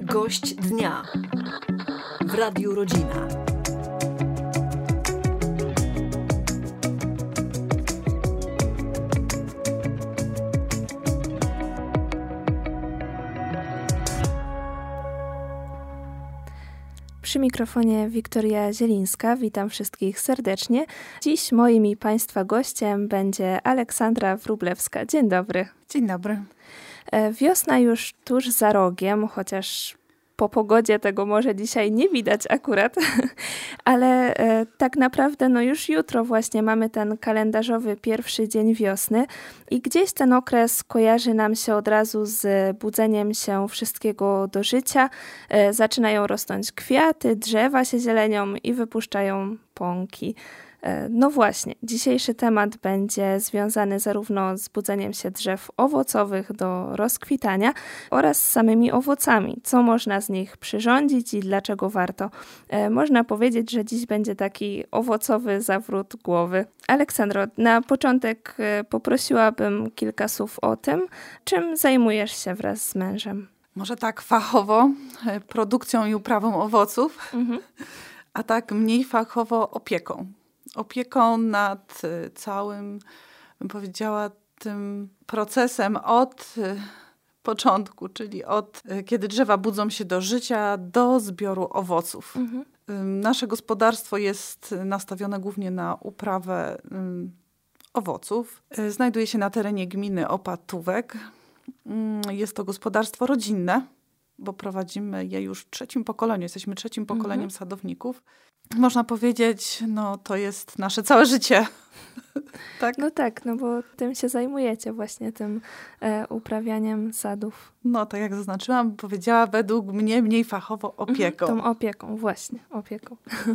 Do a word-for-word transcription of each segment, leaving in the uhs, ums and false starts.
Gość dnia w Radiu Rodzina. Przy mikrofonie Wiktoria Zielińska. Witam wszystkich serdecznie. Dziś moim i Państwa gościem będzie Aleksandra Wróblewska. Dzień dobry. Dzień dobry. Wiosna już tuż za rogiem, chociaż po pogodzie tego może dzisiaj nie widać akurat, ale e, tak naprawdę no już jutro właśnie mamy ten kalendarzowy pierwszy dzień wiosny i gdzieś ten okres kojarzy nam się od razu z budzeniem się wszystkiego do życia. E, zaczynają rosnąć kwiaty, drzewa się zielenią i wypuszczają pąki. No właśnie, dzisiejszy temat będzie związany zarówno z budzeniem się drzew owocowych do rozkwitania oraz z samymi owocami. Co można z nich przyrządzić i dlaczego warto? E, można powiedzieć, że dziś będzie taki owocowy zawrót głowy. Aleksandro, na początek poprosiłabym kilka słów o tym, czym zajmujesz się wraz z mężem. Może tak fachowo produkcją i uprawą owoców, mhm. a tak mniej fachowo opieką. Opieką nad całym, bym powiedziała, tym procesem od początku, czyli od kiedy drzewa budzą się do życia, do zbioru owoców. Mhm. Nasze gospodarstwo jest nastawione głównie na uprawę um, owoców. Znajduje się na terenie gminy Opatówek. Jest to gospodarstwo rodzinne, bo prowadzimy je już w trzecim pokoleniu. Jesteśmy trzecim pokoleniem mhm. sadowników. Można powiedzieć, no to jest nasze całe życie. tak? No tak, no bo tym się zajmujecie właśnie, tym e, uprawianiem sadów. No tak jak zaznaczyłam, powiedziała według mnie mniej fachowo opieką. Mhm, tą opieką, właśnie, opieką.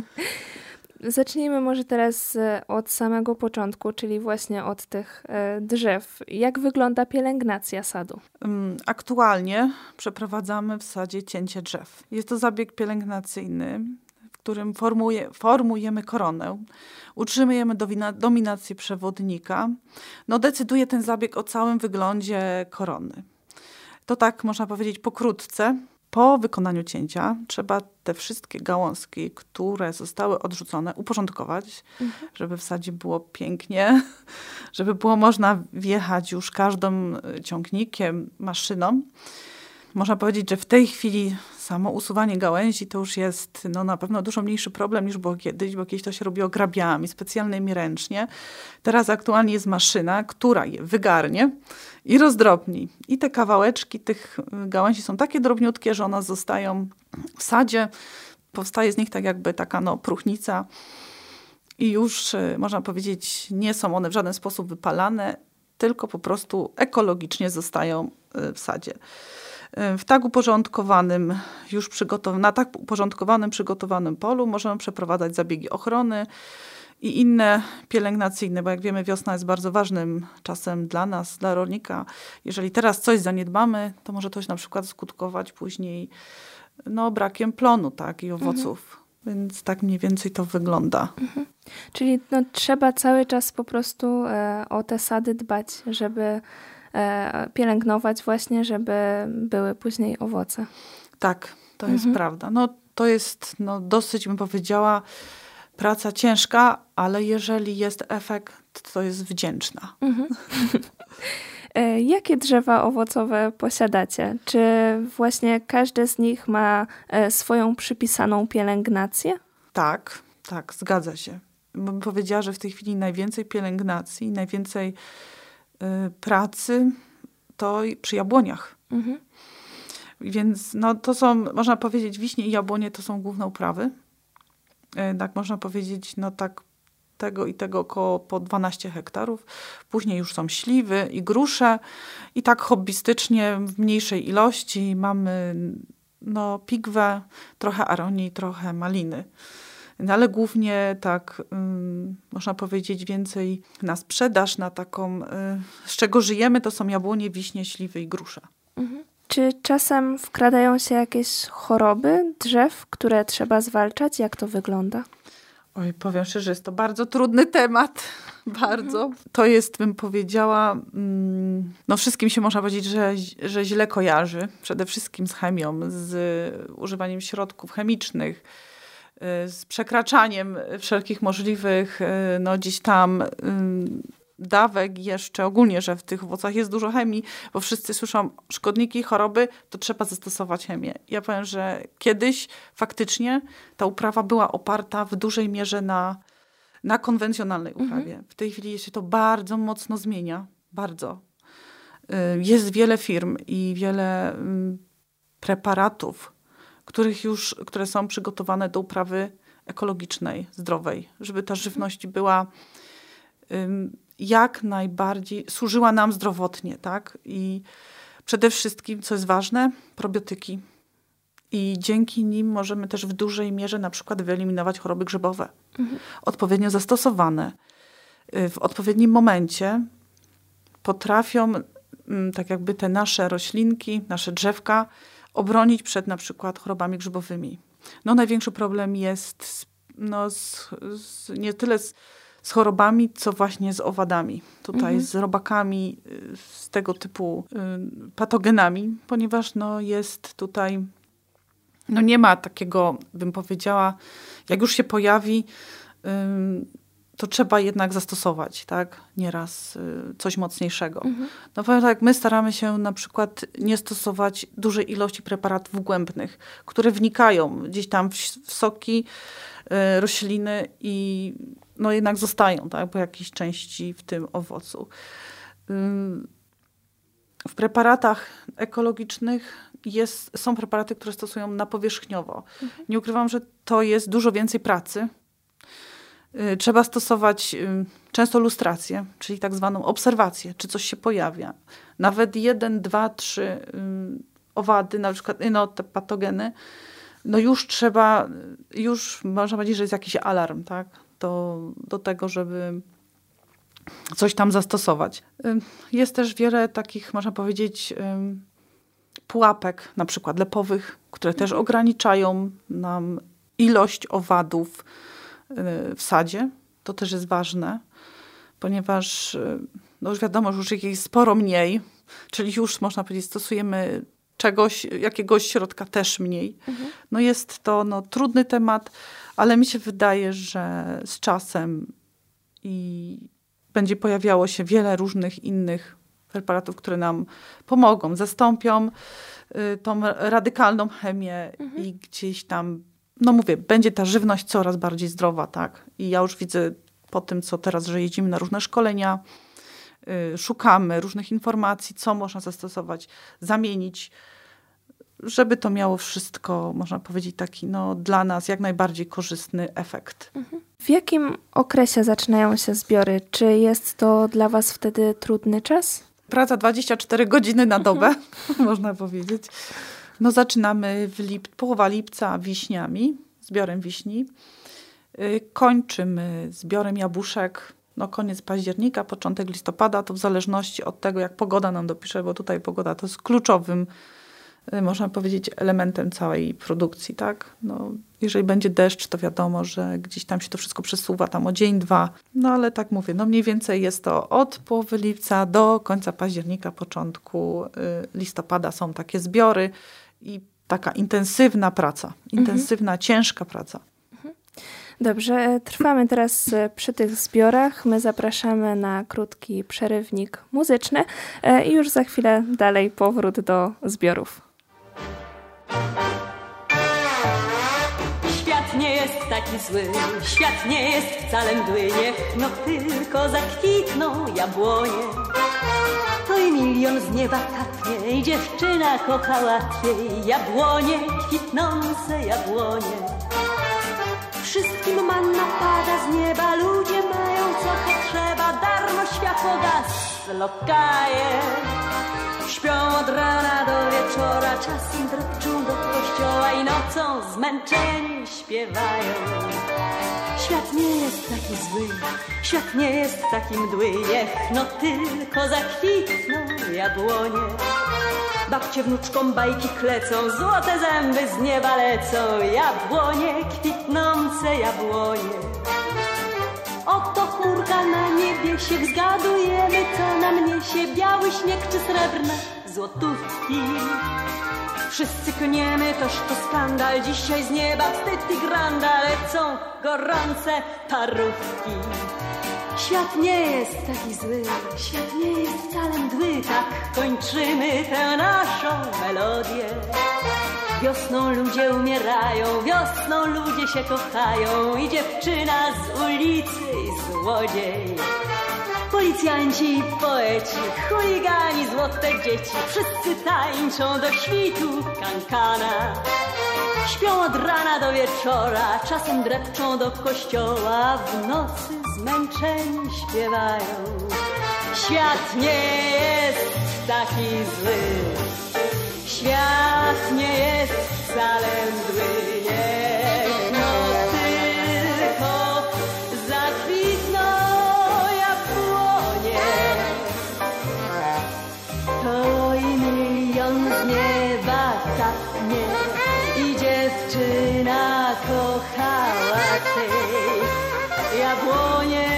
Zacznijmy może teraz od samego początku, czyli właśnie od tych e, drzew. Jak wygląda pielęgnacja sadu? Aktualnie przeprowadzamy w sadzie cięcie drzew. Jest to zabieg pielęgnacyjny, w którym formuje, formujemy koronę, utrzymujemy dowina, dominację przewodnika. No, decyduje ten zabieg o całym wyglądzie korony. To tak można powiedzieć pokrótce. Po wykonaniu cięcia trzeba te wszystkie gałązki, które zostały odrzucone, uporządkować, mhm. żeby w sadzie było pięknie, żeby było można wjechać już każdym ciągnikiem, maszyną. Można powiedzieć, że w tej chwili samo usuwanie gałęzi to już jest no, na pewno dużo mniejszy problem niż było kiedyś, bo kiedyś to się robiło grabiami, specjalnymi ręcznie. Teraz aktualnie jest maszyna, która je wygarnie i rozdrobni. I te kawałeczki tych gałęzi są takie drobniutkie, że one zostają w sadzie. Powstaje z nich tak jakby taka no, próchnica i już można powiedzieć nie są one w żaden sposób wypalane, tylko po prostu ekologicznie zostają w sadzie. W tak uporządkowanym, już przygotow- na tak uporządkowanym, przygotowanym polu możemy przeprowadzać zabiegi ochrony i inne pielęgnacyjne, bo jak wiemy, wiosna jest bardzo ważnym czasem dla nas, dla rolnika. Jeżeli teraz coś zaniedbamy, to może to na przykład skutkować później no, brakiem plonu, tak, i owoców. Mhm. Więc tak mniej więcej to wygląda. Mhm. Czyli no, trzeba cały czas po prostu e, o te sady dbać, żeby pielęgnować właśnie, żeby były później owoce. Tak, to mhm. jest prawda. No to jest no, dosyć, bym powiedziała, praca ciężka, ale jeżeli jest efekt, to jest wdzięczna. Mhm. Jakie drzewa owocowe posiadacie? Czy właśnie każde z nich ma swoją przypisaną pielęgnację? Tak, tak, zgadza się. Bym powiedziała, że w tej chwili najwięcej pielęgnacji, najwięcej pracy to przy jabłoniach. Mhm. Więc no, to są, można powiedzieć, wiśnie i jabłonie to są główne uprawy. Tak można powiedzieć, no tak tego i tego około po dwanaście hektarów. Później już są śliwy i grusze. I tak hobbystycznie w mniejszej ilości mamy no, pigwę, trochę aronii, trochę maliny. No, ale głównie tak, um, można powiedzieć, więcej na sprzedaż, na taką, y, z czego żyjemy, to są jabłonie, wiśnie, śliwy i grusze. Mhm. Czy czasem wkradają się jakieś choroby drzew, które trzeba zwalczać? Jak to wygląda? Oj, powiem szczerze, jest to bardzo trudny temat. Bardzo. To jest, bym powiedziała, no wszystkim się można powiedzieć, że, że źle kojarzy. Przede wszystkim z chemią, z używaniem środków chemicznych, z przekraczaniem wszelkich możliwych, no gdzieś tam dawek jeszcze, ogólnie, że w tych owocach jest dużo chemii, bo wszyscy słyszą szkodniki, choroby, to trzeba zastosować chemię. Ja powiem, że kiedyś faktycznie ta uprawa była oparta w dużej mierze na, na konwencjonalnej uprawie. Mhm. W tej chwili się to bardzo mocno zmienia. Bardzo. Jest wiele firm i wiele preparatów, których już, które są przygotowane do uprawy ekologicznej, zdrowej, żeby ta żywność była jak najbardziej służyła nam zdrowotnie, tak? I przede wszystkim, co jest ważne, probiotyki. I dzięki nim możemy też w dużej mierze na przykład wyeliminować choroby grzybowe. Mhm. Odpowiednio zastosowane w odpowiednim momencie potrafią tak jakby te nasze roślinki, nasze drzewka obronić przed na przykład chorobami grzybowymi. No największy problem jest no, z, z, nie tyle z z chorobami, co właśnie z owadami. Tutaj mhm. z robakami, z tego typu y, patogenami, ponieważ no, jest tutaj, no nie ma takiego, bym powiedziała, jak już się pojawi, y, to trzeba jednak zastosować, tak? Nieraz y, coś mocniejszego. Mhm. No powiem tak, my staramy się na przykład nie stosować dużej ilości preparatów głębnych, które wnikają gdzieś tam w, w soki y, rośliny i no jednak zostają, tak, po jakiejś części w tym owocu. W preparatach ekologicznych jest, są preparaty, które stosują napowierzchniowo. Mhm. Nie ukrywam, że to jest dużo więcej pracy. Trzeba stosować często lustrację, czyli tak zwaną obserwację, czy coś się pojawia. Nawet jeden, dwa, trzy owady, na przykład no, te patogeny, no już trzeba, już można powiedzieć, że jest jakiś alarm, tak? Do, do tego, żeby coś tam zastosować. Jest też wiele takich, można powiedzieć, pułapek, na przykład lepowych, które też ograniczają nam ilość owadów w sadzie. To też jest ważne, ponieważ no już wiadomo, że już ich jest sporo mniej, czyli już można powiedzieć, stosujemy czegoś, jakiegoś środka też mniej. Mhm. No jest to no, trudny temat, ale mi się wydaje, że z czasem i będzie pojawiało się wiele różnych innych preparatów, które nam pomogą, zastąpią y, tą radykalną chemię mhm. i gdzieś tam, no mówię, będzie ta żywność coraz bardziej zdrowa, tak? I ja już widzę po tym, co teraz, że jeździmy na różne szkolenia, y, szukamy różnych informacji, co można zastosować, zamienić, żeby to miało wszystko, można powiedzieć, taki no, dla nas jak najbardziej korzystny efekt. Mhm. W jakim okresie zaczynają się zbiory? Czy jest to dla was wtedy trudny czas? Praca dwadzieścia cztery godziny na dobę, mhm. można powiedzieć. No zaczynamy w lip- połowa lipca wiśniami, zbiorem wiśni. Yy, kończymy zbiorem jabłuszek, no koniec października, początek listopada, to w zależności od tego, jak pogoda nam dopisze, bo tutaj pogoda to jest kluczowym, można powiedzieć, elementem całej produkcji, tak? No, jeżeli będzie deszcz, to wiadomo, że gdzieś tam się to wszystko przesuwa tam o dzień, dwa. No ale tak mówię, no mniej więcej jest to od połowy lipca do końca października, początku listopada są takie zbiory i taka intensywna praca, intensywna, mhm. ciężka praca. Dobrze, trwamy teraz przy tych zbiorach. My zapraszamy na krótki przerywnik muzyczny i już za chwilę dalej powrót do zbiorów. Świat nie jest taki zły, świat nie jest wcale mdły, niech no tylko zakwitną jabłonie. To i milion z nieba kapnie i dziewczyna kocha łatwiej jabłonie, kwitnące jabłonie. Wszystkim manna pada z nieba, ludzie mają co potrzeba, darmo światło gaz lokaje. Śpią od rana do wieczora, czasem drepczą do kościoła. kościoła i nocą zmęczeni śpiewają. Świat nie jest taki zły, świat nie jest taki mdły, niech no tylko zakwitną jabłonie. Babcie wnuczkom bajki klecą, złote zęby z nieba lecą, jabłonie, kwitnące jabłonie. Oto chmurka na niebie się wzgadujemy, co nam niesie, biały śnieg czy srebrne złotówki. Wszyscy klniemy, toż to skandal, dzisiaj z nieba wstyd i granda lecą gorące parówki. Świat nie jest taki zły, świat nie jest wcale mdły, tak kończymy tę naszą melodię. Wiosną ludzie umierają, wiosną ludzie się kochają i dziewczyna z ulicy i złodziej. Policjanci i poeci, chuligani, złote dzieci, wszyscy tańczą do świtu kankana. Śpią od rana do wieczora, czasem drepczą do kościoła, w nocy zmęczeni śpiewają. Świat nie jest taki zły, świat nie jest wcale mdły, niech no tylko zakwitną jabłonie. To i milion z nieba kapnie i dziewczyna kochała tej jabłonie.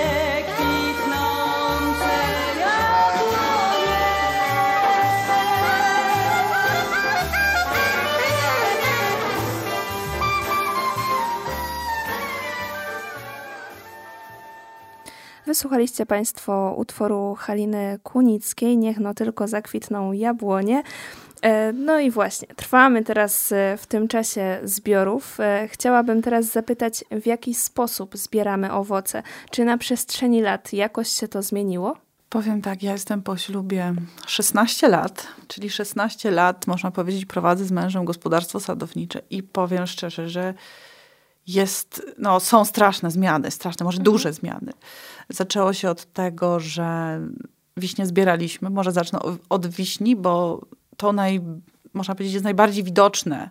Wysłuchaliście Państwo utworu Haliny Kunickiej, Niech no tylko zakwitną jabłonie. No i właśnie, trwamy teraz w tym czasie zbiorów. Chciałabym teraz zapytać, w jaki sposób zbieramy owoce? Czy na przestrzeni lat jakoś się to zmieniło? Powiem tak, ja jestem po ślubie szesnaście lat, czyli szesnaście lat, można powiedzieć, prowadzę z mężem gospodarstwo sadownicze i powiem szczerze, że jest, no, są straszne zmiany, straszne, może mhm. duże zmiany. Zaczęło się od tego, że wiśnie zbieraliśmy. Może zacznę od wiśni, bo to naj, można powiedzieć jest najbardziej widoczne.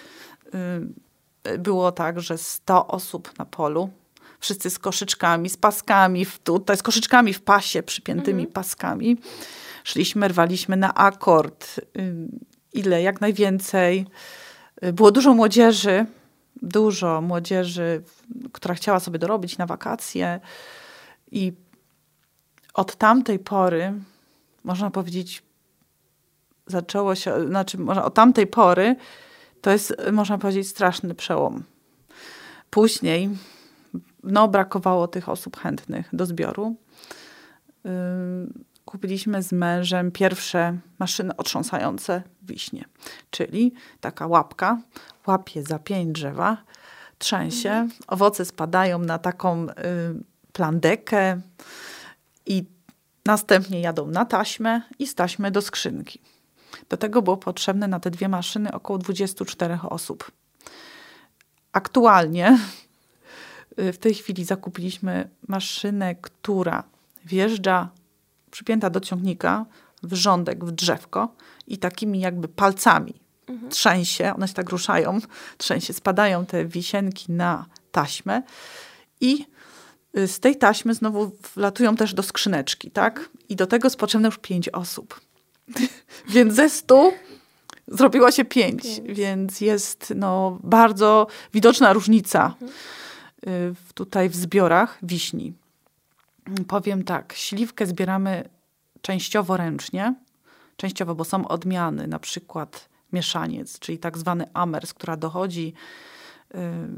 Było tak, że sto osób na polu, wszyscy z koszyczkami, z paskami, w, tutaj z koszyczkami w pasie, przypiętymi mhm. paskami. Szliśmy, rwaliśmy na akord. Ile? Jak najwięcej. Było dużo młodzieży, dużo młodzieży, która chciała sobie dorobić na wakacje. I od tamtej pory, można powiedzieć, zaczęło się, znaczy od tamtej pory to jest, można powiedzieć, straszny przełom. Później, no, brakowało tych osób chętnych do zbioru. Yy, kupiliśmy z mężem pierwsze maszyny otrząsające wiśnie, czyli taka łapka, łapie za pień drzewa, trzęsie, mhm. owoce spadają na taką yy, plandekę i następnie jadą na taśmę i z taśmy do skrzynki. Do tego było potrzebne na te dwie maszyny około dwadzieścia cztery osób. Aktualnie w tej chwili zakupiliśmy maszynę, która wjeżdża przypięta do ciągnika w rządek, w drzewko i takimi jakby palcami mhm. trzęsie, one się tak ruszają, trzęsie, spadają te wisienki na taśmę i z tej taśmy znowu wlatują też do skrzyneczki, tak? I do tego jest potrzebne już pięć osób. Więc ze stu zrobiło się pięć, pięć. Więc jest no, bardzo widoczna różnica mhm. w, tutaj w zbiorach wiśni. Powiem tak, śliwkę zbieramy częściowo ręcznie, częściowo, bo są odmiany, na przykład mieszaniec, czyli tak zwany amers, która dochodzi y,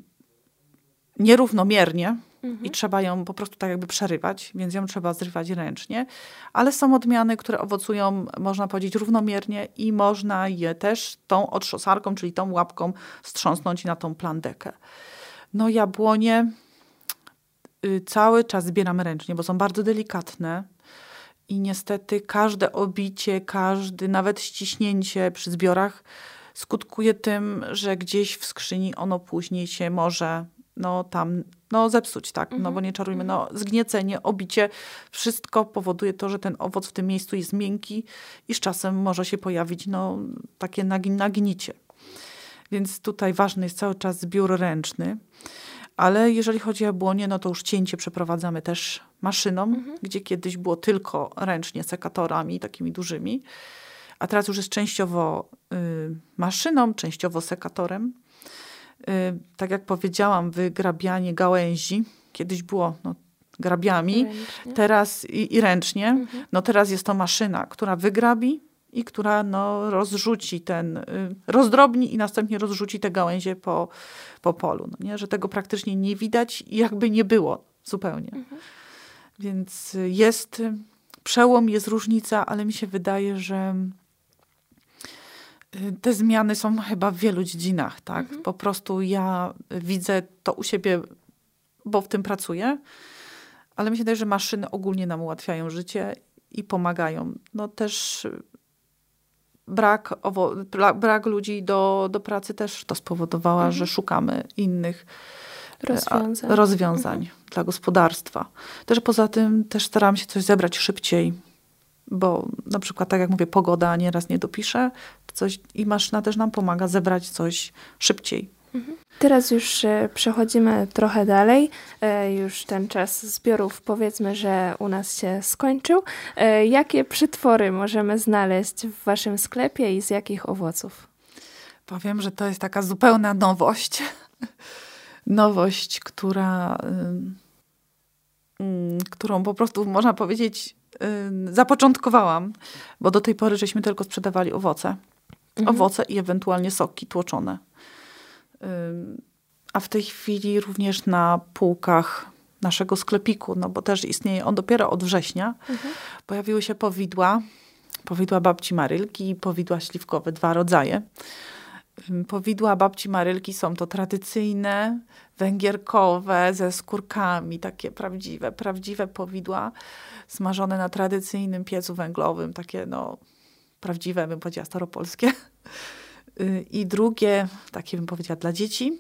nierównomiernie, i trzeba ją po prostu tak jakby przerywać, więc ją trzeba zrywać ręcznie. Ale są odmiany, które owocują, można powiedzieć, równomiernie i można je też tą otrzosarką, czyli tą łapką strząsnąć na tą plandekę. No jabłonie y, cały czas zbieramy ręcznie, bo są bardzo delikatne i niestety każde obicie, każdy, nawet ściśnięcie przy zbiorach skutkuje tym, że gdzieś w skrzyni ono później się może no tam, no zepsuć, tak, mm-hmm. no bo nie czarujmy, no zgniecenie, obicie, wszystko powoduje to, że ten owoc w tym miejscu jest miękki i z czasem może się pojawić, no takie naginicie. Więc tutaj ważny jest cały czas zbiór ręczny. Ale jeżeli chodzi o jabłonie, no to już cięcie przeprowadzamy też maszyną, mhm. gdzie kiedyś było tylko ręcznie sekatorami takimi dużymi. A teraz już jest częściowo y, maszyną, częściowo sekatorem. Y, tak jak powiedziałam, wygrabianie gałęzi. Kiedyś było no, grabiami, ręcznie. teraz i, i ręcznie. Mhm. No teraz jest to maszyna, która wygrabi i która no, rozrzuci ten, y, rozdrobni i następnie rozrzuci te gałęzie po, po polu. No, nie? Że tego praktycznie nie widać i jakby nie było zupełnie. Mhm. Więc jest przełom, jest różnica, ale mi się wydaje, że te zmiany są chyba w wielu dziedzinach. Tak? Mhm. Po prostu ja widzę to u siebie, bo w tym pracuję, ale mi się wydaje, że maszyny ogólnie nam ułatwiają życie i pomagają. No też brak, owo, brak ludzi do, do pracy też to spowodowała, mhm. że szukamy innych rozwiązań, a, rozwiązań mhm. dla gospodarstwa. Też poza tym też staram się coś zebrać szybciej, bo na przykład, tak jak mówię, pogoda nieraz nie dopisze coś i maszyna też nam pomaga zebrać coś szybciej. Mhm. Teraz już e, przechodzimy trochę dalej. E, już ten czas zbiorów powiedzmy, że u nas się skończył. E, jakie przytwory możemy znaleźć w waszym sklepie i z jakich owoców? Powiem, że to jest taka zupełna nowość. Nowość, która, y, y, którą po prostu można powiedzieć y, zapoczątkowałam, bo do tej pory żeśmy tylko sprzedawali owoce. Mhm. Owoce i ewentualnie soki tłoczone. A w tej chwili również na półkach naszego sklepiku, no bo też istnieje on dopiero od września, mhm. pojawiły się powidła, powidła babci Marylki i powidła śliwkowe, dwa rodzaje. Powidła babci Marylki są to tradycyjne, węgierkowe, ze skórkami, takie prawdziwe, prawdziwe powidła, smażone na tradycyjnym piecu węglowym, takie no prawdziwe, bym powiedziała, staropolskie. I drugie, takie bym powiedziała, dla dzieci,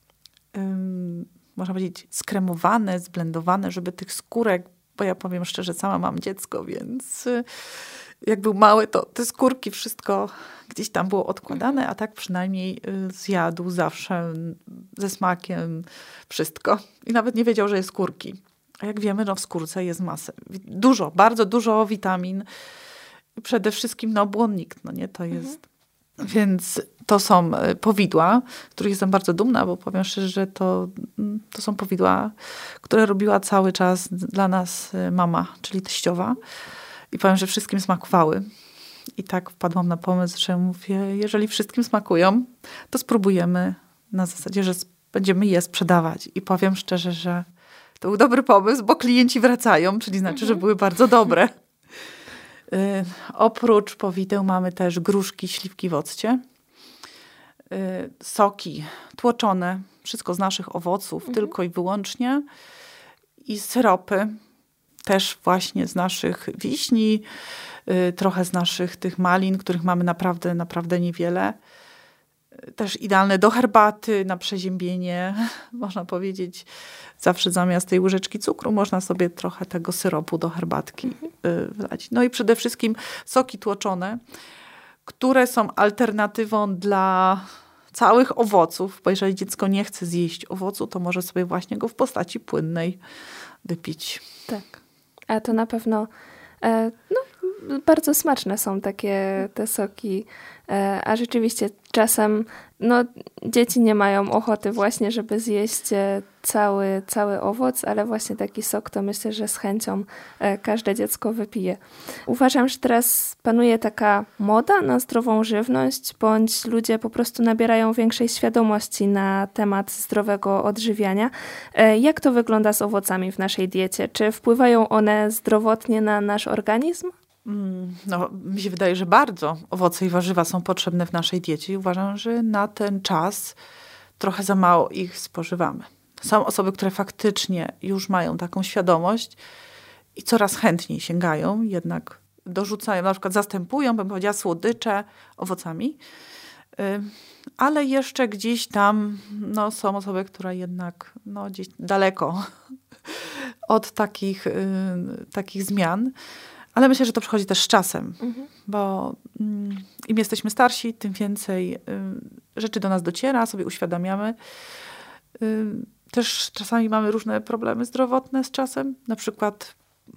um, można powiedzieć skremowane, zblendowane, żeby tych skórek, bo ja powiem szczerze, sama mam dziecko, więc jak był mały, to te skórki wszystko gdzieś tam było odkładane, a tak przynajmniej zjadł zawsze ze smakiem wszystko. I nawet nie wiedział, że jest skórki. A jak wiemy, no w skórce jest masę. Dużo, bardzo dużo witamin. Przede wszystkim no błonnik, no nie, to jest... Mhm. Więc to są powidła, z których jestem bardzo dumna, bo powiem szczerze, że to, to są powidła, które robiła cały czas dla nas mama, czyli teściowa. I powiem, że wszystkim smakowały. I tak wpadłam na pomysł, że mówię, jeżeli wszystkim smakują, to spróbujemy na zasadzie, że będziemy je sprzedawać. I powiem szczerze, że to był dobry pomysł, bo klienci wracają, czyli znaczy, mhm. że były bardzo dobre. Y, oprócz powideł mamy też gruszki, śliwki w occie, y, soki tłoczone, wszystko z naszych owoców, mhm. tylko i wyłącznie, i syropy też właśnie z naszych wiśni, y, trochę z naszych tych malin, których mamy naprawdę, naprawdę niewiele. Y, też idealne do herbaty, na przeziębienie, można powiedzieć. Zawsze zamiast tej łyżeczki cukru można sobie trochę tego syropu do herbatki mhm. wlać. No i przede wszystkim soki tłoczone, które są alternatywą dla całych owoców, bo jeżeli dziecko nie chce zjeść owocu, to może sobie właśnie go w postaci płynnej wypić. Tak, a to na pewno e, no, bardzo smaczne są takie te soki, e, a rzeczywiście czasem no, dzieci nie mają ochoty właśnie, żeby zjeść cały, cały owoc, ale właśnie taki sok to myślę, że z chęcią e, każde dziecko wypije. Uważam, że teraz panuje taka moda na zdrową żywność, bądź ludzie po prostu nabierają większej świadomości na temat zdrowego odżywiania. E, jak to wygląda z owocami w naszej diecie? Czy wpływają one zdrowotnie na nasz organizm? No, mi się wydaje, że bardzo owoce i warzywa są potrzebne w naszej diecie i uważam, że na ten czas trochę za mało ich spożywamy. Są osoby, które faktycznie już mają taką świadomość i coraz chętniej sięgają, jednak dorzucają, na przykład zastępują, bym powiedziała, słodycze owocami, ale jeszcze gdzieś tam no, są osoby, które jednak no, gdzieś daleko od takich, takich zmian. Ale myślę, że to przychodzi też z czasem, mhm. bo mm, im jesteśmy starsi, tym więcej y, rzeczy do nas dociera, sobie uświadamiamy. Też czasami mamy różne problemy zdrowotne z czasem, na przykład,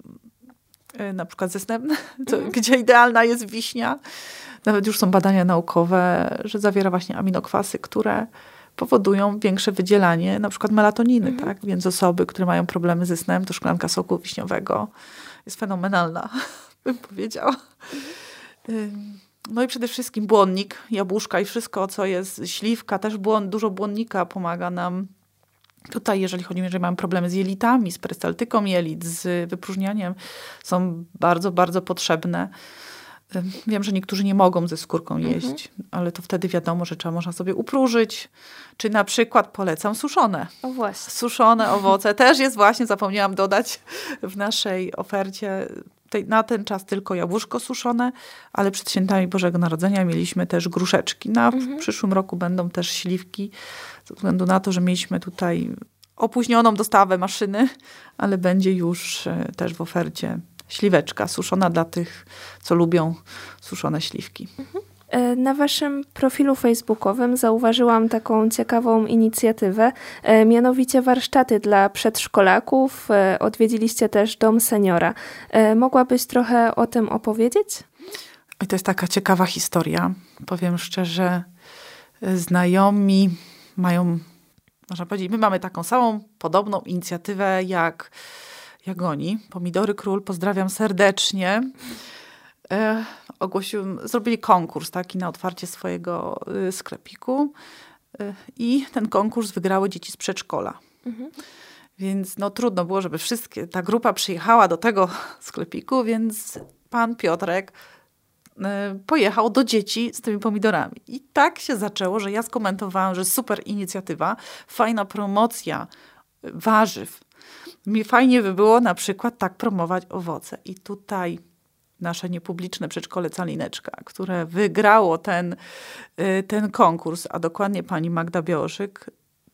na przykład ze snem, to, mhm. gdzie idealna jest wiśnia. Nawet już są badania naukowe, że zawiera właśnie aminokwasy, które powodują większe wydzielanie na przykład melatoniny. Mhm. Tak? Więc osoby, które mają problemy ze snem, to szklanka soku wiśniowego jest fenomenalna, bym powiedziała. Mhm. No i przede wszystkim błonnik, jabłuszka i wszystko, co jest, śliwka, też błon, dużo błonnika pomaga nam. Tutaj, jeżeli chodzi, jeżeli mamy problemy z jelitami, z perystaltyką jelit, z wypróżnianiem, są bardzo, bardzo potrzebne. Wiem, że niektórzy nie mogą ze skórką jeść, mhm. ale to wtedy wiadomo, że trzeba można sobie upróżyć. Czy na przykład polecam suszone. O właśnie. Suszone owoce też jest właśnie, zapomniałam dodać w naszej ofercie. Tej, na ten czas tylko jabłuszko suszone, ale przed świętami Bożego Narodzenia mieliśmy też gruszeczki. Na mhm. w przyszłym roku będą też śliwki, ze względu na to, że mieliśmy tutaj opóźnioną dostawę maszyny, ale będzie już też w ofercie śliweczka suszona dla tych, co lubią suszone śliwki. Mhm. Na waszym profilu facebookowym zauważyłam taką ciekawą inicjatywę, mianowicie warsztaty dla przedszkolaków. Odwiedziliście też Dom Seniora. Mogłabyś trochę o tym opowiedzieć? I to jest taka ciekawa historia. Powiem szczerze, znajomi mają, można powiedzieć, my mamy taką samą, podobną inicjatywę jak, jak oni. Pomidory Król, pozdrawiam serdecznie. E, ogłosił, zrobili konkurs taki na otwarcie swojego y, sklepiku y, i ten konkurs wygrały dzieci z przedszkola. Mhm. Więc no trudno było, żeby wszystkie, ta grupa przyjechała do tego sklepiku, więc pan Piotrek y, pojechał do dzieci z tymi pomidorami. I tak się zaczęło, że ja skomentowałam, że super inicjatywa, fajna promocja warzyw. Mi fajnie by było na przykład tak promować owoce. I tutaj nasze niepubliczne przedszkole Calineczka, które wygrało ten, ten konkurs, a dokładnie pani Magda Bioszyk,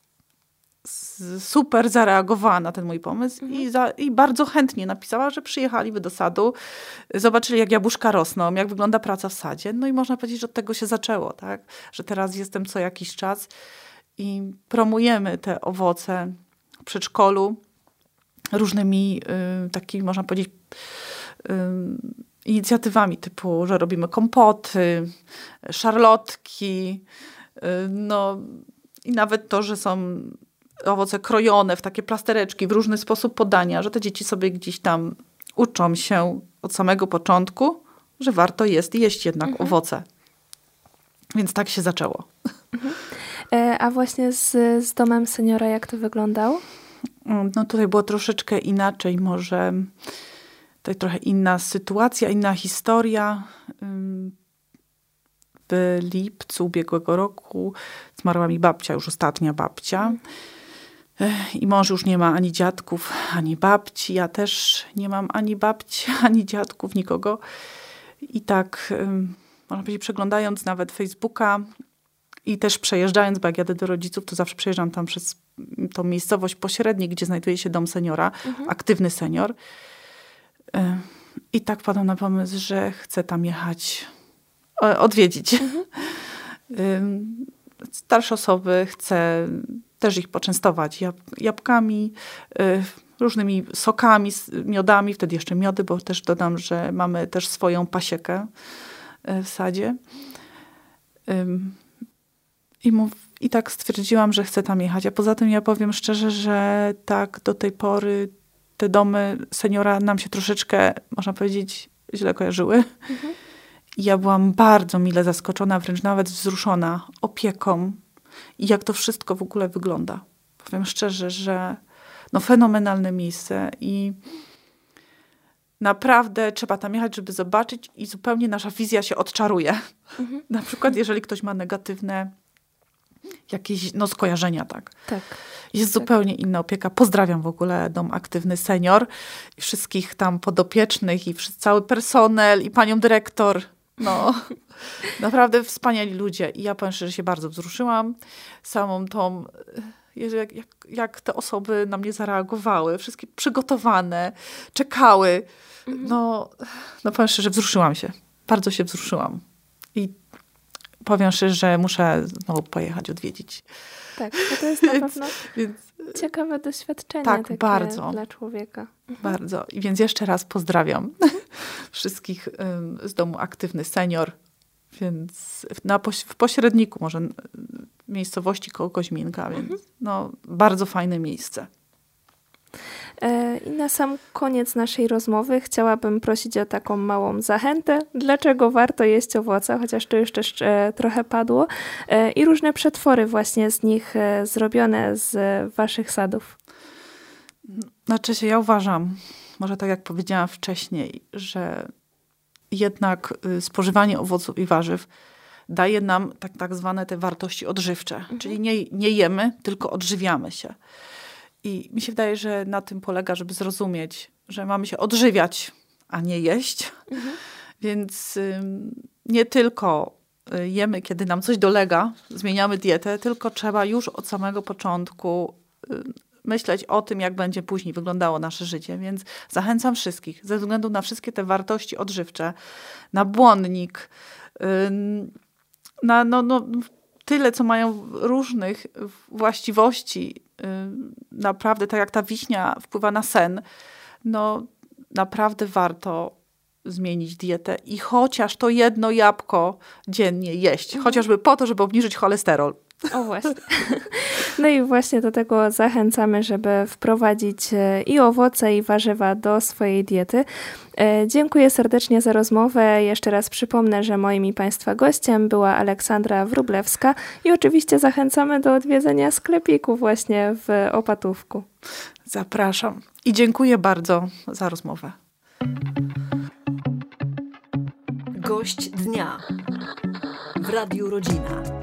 super zareagowała na ten mój pomysł mhm. i, za, i bardzo chętnie napisała, że przyjechaliby do sadu, zobaczyli jak jabłuszka rosną, jak wygląda praca w sadzie. No i można powiedzieć, że od tego się zaczęło, tak? Że teraz jestem co jakiś czas i promujemy te owoce w przedszkolu różnymi y, takimi, można powiedzieć, y, inicjatywami typu, że robimy kompoty, szarlotki, no i nawet to, że są owoce krojone w takie plastereczki, w różny sposób podania, że te dzieci sobie gdzieś tam uczą się od samego początku, że warto jest jeść jednak mhm. owoce. Więc tak się zaczęło. Mhm. A właśnie z, z Domem Seniora jak to wyglądało? No tutaj było troszeczkę inaczej, może to trochę inna sytuacja, inna historia. W lipcu ubiegłego roku zmarła mi babcia, już ostatnia babcia. I mąż już nie ma ani dziadków, ani babci. Ja też nie mam ani babci, ani dziadków, nikogo. I tak, można powiedzieć, przeglądając nawet Facebooka i też przejeżdżając, bo jak jadę do rodziców, to zawsze przejeżdżam tam przez tą miejscowość pośredni, gdzie znajduje się Dom Seniora, mhm. aktywny senior. I tak padam na pomysł, że chcę tam jechać, odwiedzić. Mhm. Starsze osoby, chcę też ich poczęstować jab- jabłkami, różnymi sokami, miodami, wtedy jeszcze miody, bo też dodam, że mamy też swoją pasiekę w sadzie. I, mów, I tak stwierdziłam, że chcę tam jechać. A poza tym ja powiem szczerze, że tak do tej pory te domy seniora nam się troszeczkę, można powiedzieć, źle kojarzyły. Mhm. I ja byłam bardzo mile zaskoczona, wręcz nawet wzruszona opieką i jak to wszystko w ogóle wygląda. Powiem szczerze, że no fenomenalne miejsce i naprawdę trzeba tam jechać, żeby zobaczyć i zupełnie nasza wizja się odczaruje. Mhm. Na przykład jeżeli ktoś ma negatywne jakieś no, skojarzenia, tak. tak. Jest tak. zupełnie inna opieka. Pozdrawiam w ogóle Dom Aktywny Senior i wszystkich tam podopiecznych i cały personel i panią dyrektor. No, naprawdę wspaniali ludzie. I ja powiem szczerze, że się bardzo wzruszyłam samą tą, jak, jak, jak te osoby na mnie zareagowały. Wszystkie przygotowane, czekały. No, no powiem szczerze, wzruszyłam się. Bardzo się wzruszyłam. I powiem szczerze, że muszę znowu pojechać odwiedzić. Tak, bo to jest na Więc- pewno Więc ciekawe doświadczenie Tak, takie bardzo. dla człowieka. bardzo. I więc jeszcze raz pozdrawiam wszystkich ym, z domu Aktywny Senior. Więc w- na poś- w pośredniku może y, miejscowości koło Koźminka, więc no, bardzo fajne miejsce. E, I na sam koniec naszej rozmowy chciałabym prosić o taką małą zachętę, dlaczego warto jeść owoce, chociaż to już też e, trochę padło, e, i różne przetwory właśnie z nich e, zrobione z e, waszych sadów. Znaczy się, ja uważam, może tak jak powiedziałam wcześniej, że jednak y, spożywanie owoców i warzyw daje nam tak, tak zwane te wartości odżywcze. Czyli nie, nie jemy, tylko odżywiamy się. I mi się wydaje, że na tym polega, żeby zrozumieć, że mamy się odżywiać, a nie jeść. Więc ym, nie tylko y, jemy, kiedy nam coś dolega, zmieniamy dietę, tylko trzeba już od samego początku y, myśleć o tym, jak będzie później wyglądało nasze życie. Więc zachęcam wszystkich, ze względu na wszystkie te wartości odżywcze, na błonnik, ym, na no, no, tyle, co mają różnych właściwości. Ym, naprawdę, tak jak ta wiśnia wpływa na sen, no naprawdę warto zmienić dietę i chociaż to jedno jabłko dziennie jeść. Chociażby po to, żeby obniżyć cholesterol. O właśnie. No i właśnie do tego zachęcamy, żeby wprowadzić e, i owoce, i warzywa do swojej diety. E, Dziękuję serdecznie za rozmowę. Jeszcze raz przypomnę, że moim i Państwa gościem była Aleksandra Wróblewska i oczywiście zachęcamy do odwiedzenia sklepiku właśnie w Opatówku. Zapraszam. I dziękuję bardzo za rozmowę. Gość dnia w Radiu Rodzina.